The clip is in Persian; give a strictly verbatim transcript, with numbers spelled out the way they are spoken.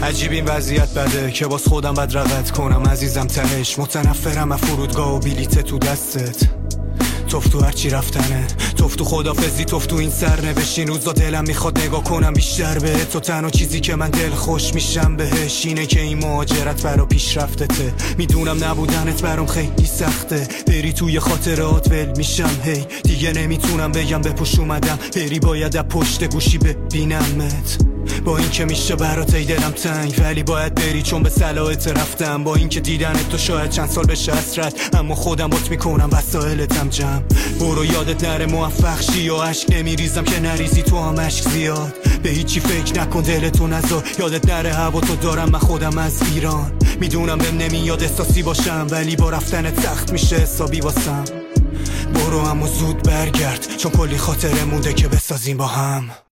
عجیب این وضعیت بده که باز خودم بد رقت کنم عزیزم تهش. متنفرم از فرودگاه و بلیت تو دستت، توف تو هرچی رفتنه، توف تو خدافزی، توف تو این سرنوشت. این روزا دلم میخواد نگاه کنم بیشتر بهت، تو تنها چیزی که من دل خوش میشم بهش اینه که این مهاجرت برا پیشرفتته. میدونم نبودنت برام خیلی سخته، بری توی خاطرات ول میشم هی. دیگه نمیتونم بگم بپوش اومدم، بری باید از پشت گوشی ببینمت. با این که میشه برات ای دلم تنگ، ولی باید بری چون به صلاحت رفتم. با این که دیدنت تو شاید چند سال بشه حسرت، اما خودم بات میکنم وسایلتم جمع. برو یادت نره موفق شی و عشق نمیریزم که نریزی تو هم عشق زیاد. به هیچی فکر نکن دلتو نذار، یادت نره هوا تو دارم من خودم از ایران. میدونم بهم نمیاد احساسی باشم، ولی با رفتنت سخت میشه حسابی واسم. برو اما زود برگرد چون کلی خاطره مونده که بسازیم با هم.